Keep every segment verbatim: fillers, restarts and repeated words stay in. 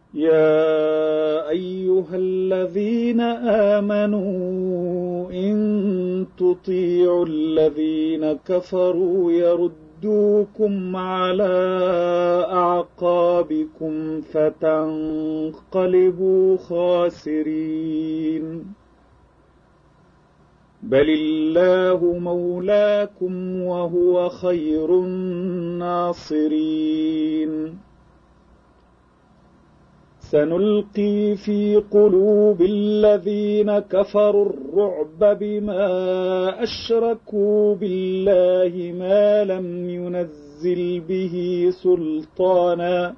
يا أيها الذين آمنوا إن تطيعوا الذين كفروا يردوكم على أعقابكم فتنقلبوا خاسرين بل الله مولاكم وهو خير الناصرين سنلقي في قلوب الذين كفروا الرعب بما أشركوا بالله ما لم ينزل به سلطانا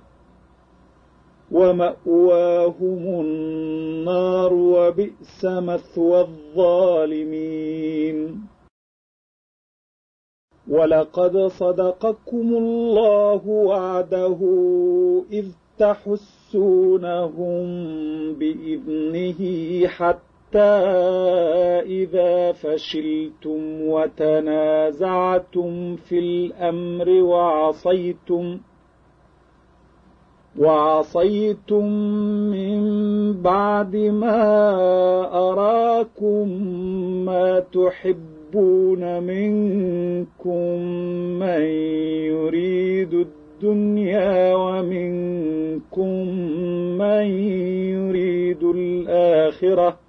ومأواهم النار وبئس مثوى الظالمين ولقد صدقكم الله وعده إذ تحسونهم بإذنه حتى إذا فشلتم وتنازعتم في الأمر وعصيتم وعصيتم من بعد ما أراكم ما تحبون منكم من يريد الدنيا ومنكم من يريد الآخرة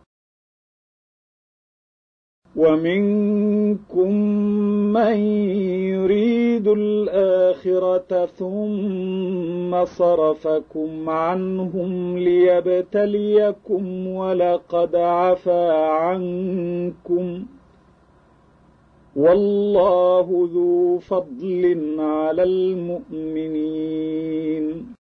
ومنكم من يريد الآخرة ثم صرفكم عنهم ليبتليكم ولقد عفا عنكم والله ذو فضل على المؤمنين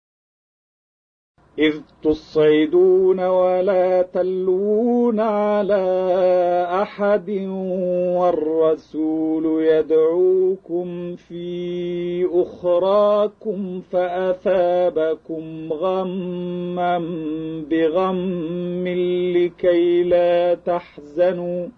إذ تصعدون ولا تلوون على أحد والرسول يدعوكم في أخراكم فأثابكم غما بغم لكي لا تحزنوا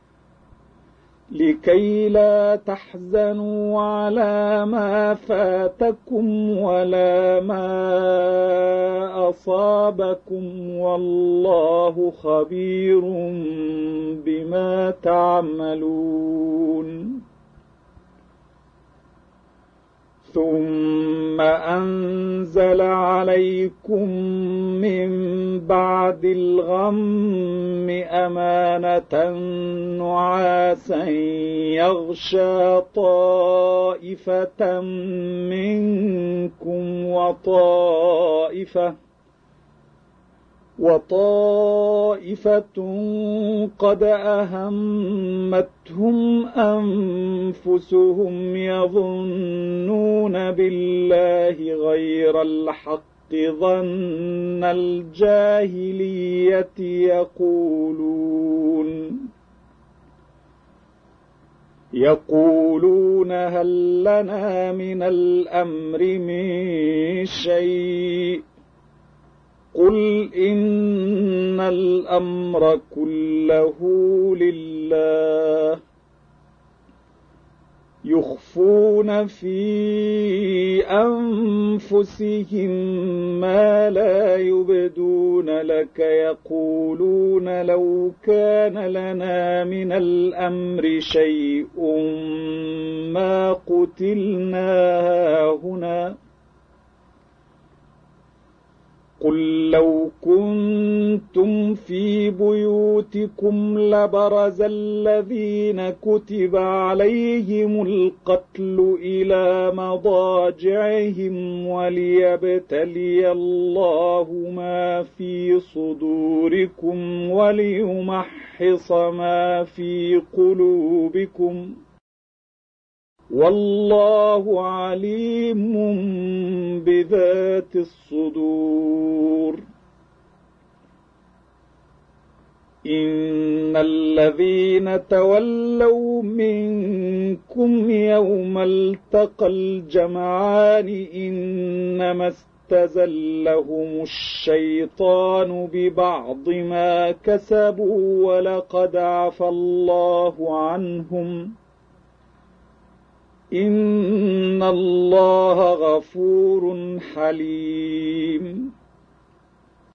لكي لا تحزنوا على ما فاتكم ولا ما أصابكم والله خبير بما تعملون ثم أنزل عليكم من بعد الغم أمانة نعاسا يغشى طائفة منكم وطائفة وطائفة قد أهمتهم أنفسهم يظنون بالله غير الحق ظن الجاهلية يقولون يقولون هل لنا من الأمر من شيء قل إن الأمر كله لله يخفون في أنفسهم ما لا يبدون لك يقولون لو كان لنا من الأمر شيء ما قتلنا هنا قل لو كنتم في بيوتكم لبرز الذين كتب عليهم القتل إلى مضاجعهم وليبتلي الله ما في صدوركم وليمحص ما في قلوبكم والله عليم بذات الصدور إن الذين تولوا منكم يوم التقى الجمعان إنما استزلهم الشيطان ببعض ما كسبوا ولقد عفى الله عنهم إن الله غفور حليم